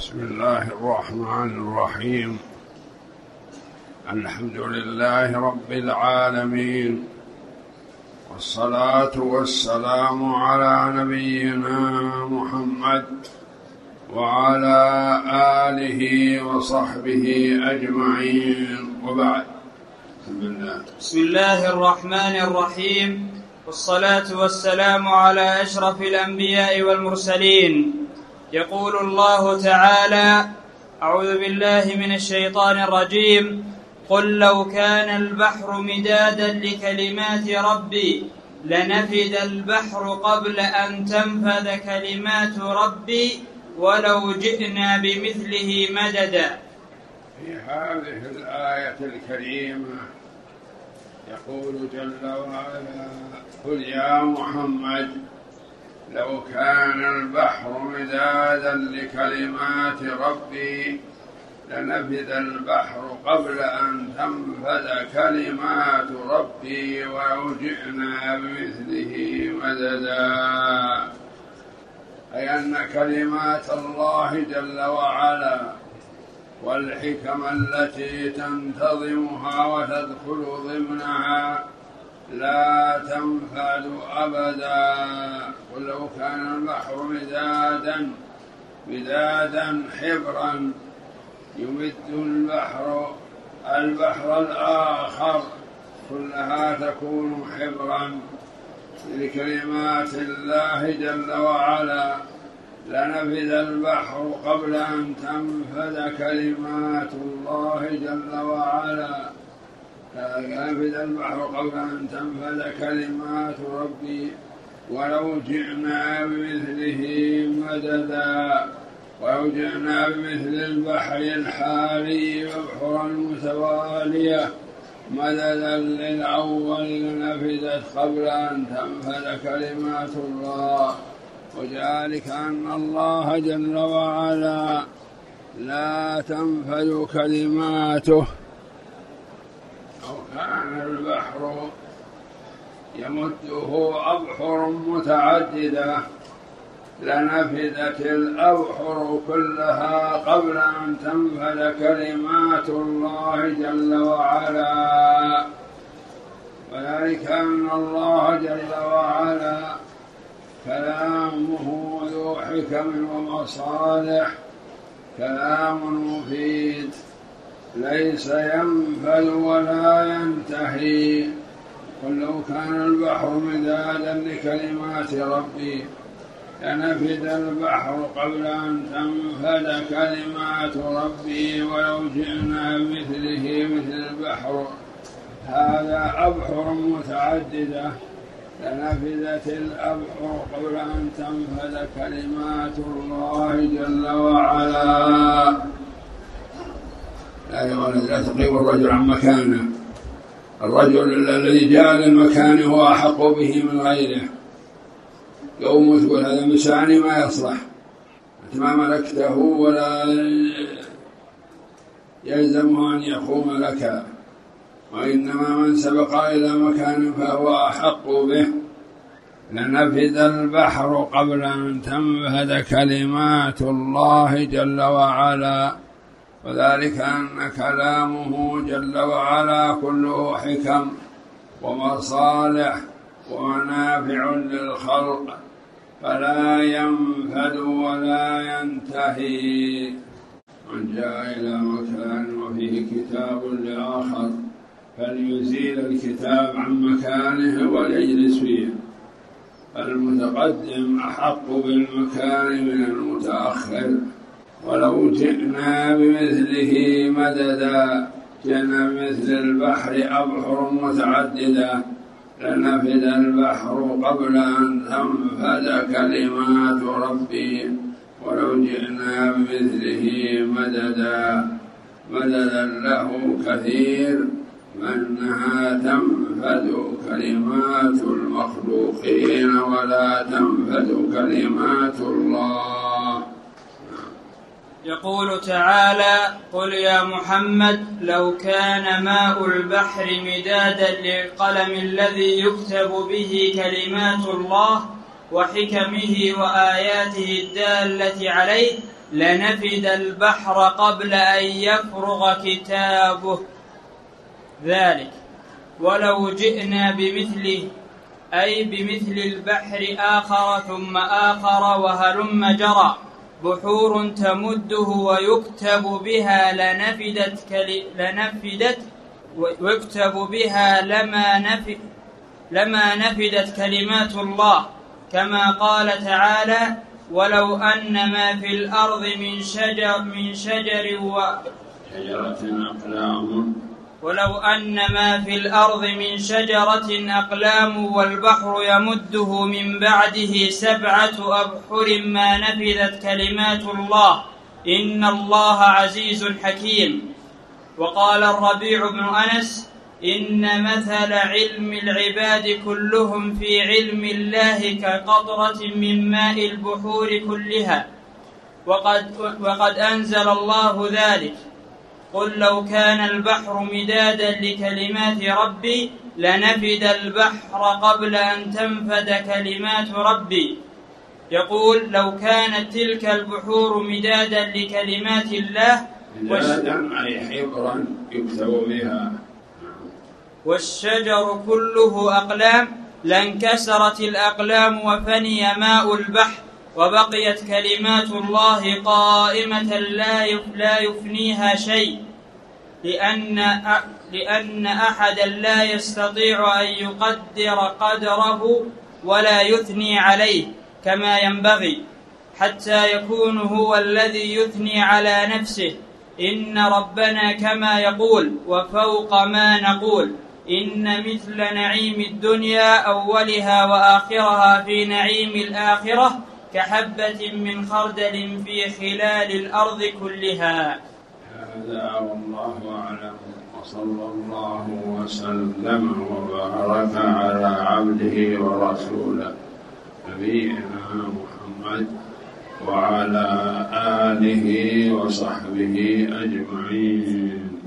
بسم الله الرحمن الرحيم. الحمد لله رب العالمين، والصلاة والسلام على نبينا محمد وعلى آله وصحبه أجمعين، وبعد. بسم الله الرحمن الرحيم، والصلاة والسلام على أشرف الأنبياء والمرسلين. يقول الله تعالى: أعوذ بالله من الشيطان الرجيم. قل لو كان البحر مدادا لكلمات ربي لنفد البحر قبل أن تنفذ كلمات ربي ولو جئنا بمثله مددا. في هذه الآية الكريمة يقول جل وعلا: قل يا محمد لو كان البحر مدادا لكلمات ربي لنفد البحر قبل أن تنفذ كلمات ربي ولو جئنا بمثله مددا. أي أن كلمات الله جل وعلا والحكم التي تنتظمها وتدخل ضمنها لا تنفذ أبدا. قل لو كان البحر مدادا حبرا يمد البحر الآخر كلها تكون حبرا لكلمات الله جل وعلا لنفذ البحر قبل أن تنفذ كلمات الله جل وعلا. لنفذ البحر قبل أن تنفذ كلمات ربي ولو جئنا بمثله مددا. ولو جئنا بمثل البحر الحالي والبحر المتوالية مددا للأول لنفذت قبل أن تنفذ كلمات الله. وذلك أن الله جل وعلا لا تنفذ كلماته. أو كان البحر يمده أبحر متعددة لنفذت الأبحر كلها قبل أن تنفذ كلمات الله جل وعلا. وذلك أن الله جل وعلا كلامه ذو حكم ومصالح، كلام مفيد ليس ينفذ ولا ينتهي. قل لو كان البحر مدادا لكلمات ربي لنفد البحر قبل أن تنفذ كلمات ربي ولو جئنا بمثله مثل البحر هذا أبحر متعددة لنفذت الأبحر قبل أن تنفذ كلمات الله جل وعلا. لا تقيم الرجل عن مكانه. الرجل الذي جاء للمكان هو أحق به من غيره. يوم تقول هذا مساني ما يصلح، أنت ما ملكته ولا يلزمه أن يقوم لك، وإنما من سبق إلى مكان فهو أحق به. لنفذ البحر قبل أن تنفذ كلمات الله جل وعلا. وذلك أن كلامه جل وعلا كله حكم ومصالح ومنافع للخلق فلا ينفد ولا ينتهي. من جاء إلى مكان وفيه كتاب لآخر فليزيل الكتاب عن مكانه وليجلس فيه. المتقدم أحق بالمكان من المتأخر. ولو جئنا بمثله مددا، جئنا بمثل البحر أبحر متعددة لنفد البحر قبل أن تنفذ كلمات ربي ولو جئنا بمثله مددا. مددا له كثير منها تنفذ كلمات المخلوقين ولا تنفذ كلمات الله. يقول تعالى: قل يا محمد لو كان ماء البحر مدادا للقلم الذي يكتب به كلمات الله وحكمه وآياته الدالة عليه لنفد البحر قبل أن يفرغ كتابه ذلك ولو جئنا بمثله أي بمثل البحر آخر ثم آخر وهلم جرى بحور تمده ويكتب بها لما نفدت كلمات الله، كما قال تعالى: ولو أن ما في الأرض من شجرة أقلام والبحر يمده من بعده 7 أبحر ما نفدت كلمات الله إن الله عزيز حكيم. وقال الربيع بن أنس: إن مثل علم العباد كلهم في علم الله كقطرة من ماء البحور كلها، وقد أنزل الله ذلك: قل لو كان البحر مدادا لكلمات ربي لنفد البحر قبل أن تنفد كلمات ربي. يقول: لو كانت تلك البحور مدادا لكلمات الله أي حبرا يكتب بها والشجر كله أقلام لانكسرت الأقلام وفني ماء البحر وبقيت كلمات الله قائمة لا يفنيها شيء، لأن أحدا لا يستطيع أن يقدر قدره ولا يثني عليه كما ينبغي حتى يكون هو الذي يثني على نفسه. إن ربنا كما يقول وفوق ما نقول إن مثل نعيم الدنيا أولها وآخرها في نعيم الآخرة كحبة من خردل في خلال الأرض كلها. هذا والله أعلم، وصلى الله وسلم وبارك على عبده ورسوله نبينا محمد وعلى آله وصحبه أجمعين.